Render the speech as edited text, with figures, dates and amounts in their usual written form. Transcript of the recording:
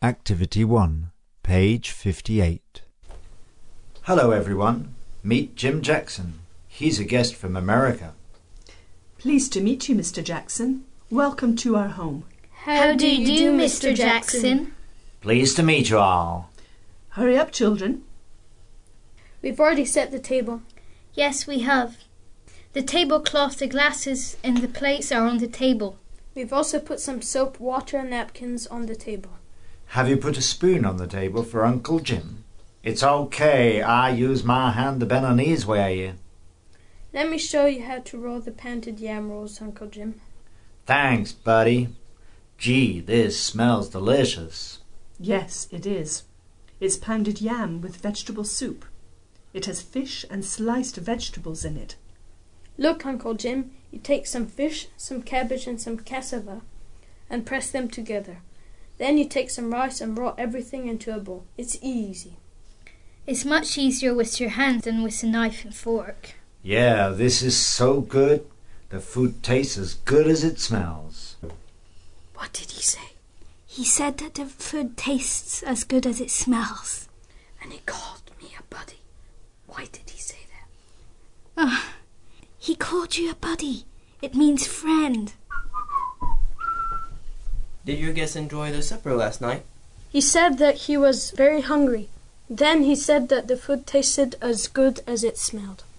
Activity 1, page 58. Hello everyone, meet Jim Jackson. He's a guest from America. Pleased to meet you, Mr. Jackson. Welcome to our home. How do you do, Mr. Jackson? Pleased to meet you all. Hurry up, children. We've already set the table. Yes, we have. The tablecloth, the glasses and the plates are on the table. We've also put some soap, water and napkins on the table. Have you put a spoon on the table for Uncle Jim? It's okay, I use my hand the Beninese way. Let me show you how to roll the pounded yam rolls, Uncle Jim. Thanks, buddy. Gee, this smells delicious. Yes, it is. It's pounded yam with vegetable soup. It has fish and sliced vegetables in it. Look, Uncle Jim, you take some fish, some cabbage and some cassava and press them together. Then you take some rice and roll everything into a bowl. It's easy. It's much easier with your hands than with a knife and fork. Yeah, this is so good. The food tastes as good as it smells. What did he say? He said that the food tastes as good as it smells. And he called me a buddy. Why did he say that? He called you a buddy. It means friend. Did your guest enjoy their supper last night? He said that he was very hungry. Then he said that the food tasted as good as it smelled.